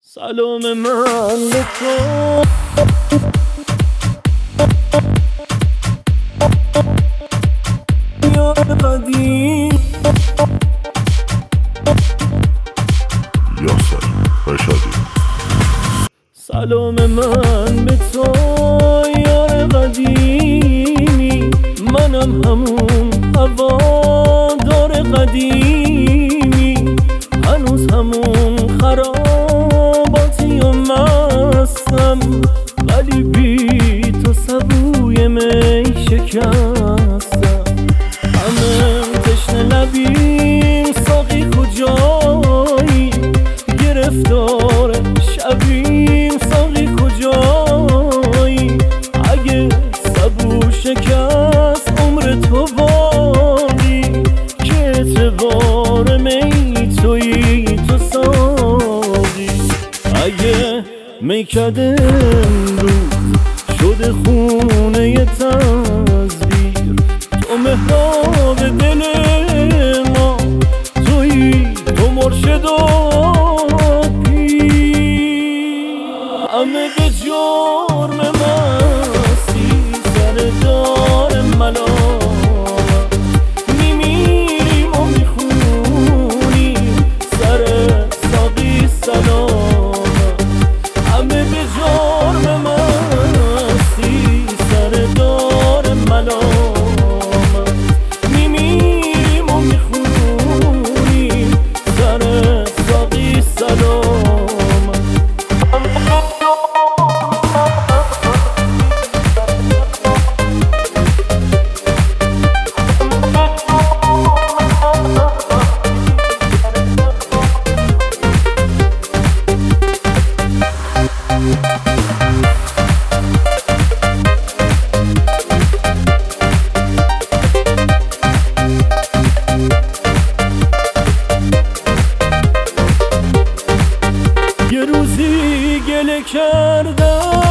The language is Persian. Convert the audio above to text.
سلام من به تو یار قدیم یاسر رشادی. سلام من به تو یار قدیمی، منم همون هوادار قدیمی، هنوز همون خراباتی و مستم، ولی بی تو سبوی می شکستم. همه تشنه لبیم، ساقی کجایی؟ گرفتار شبیم، ساقی کجایی؟ اگه سبو شکست عمر تو باقی، که اعتبار می تویی تو ساقی. اگه میکده امروز شده خونه تزویر، تو محراب دل ما تویی، تو مرشد و پیر. همه به جرم مستی سر دار ملامت میمیریم و میخونیم سر ساقی سلامت. همه به جرم مستی سر دار ملامت میمیریم و میخونیم سر ساقی سلامت. یه روزی گله کردم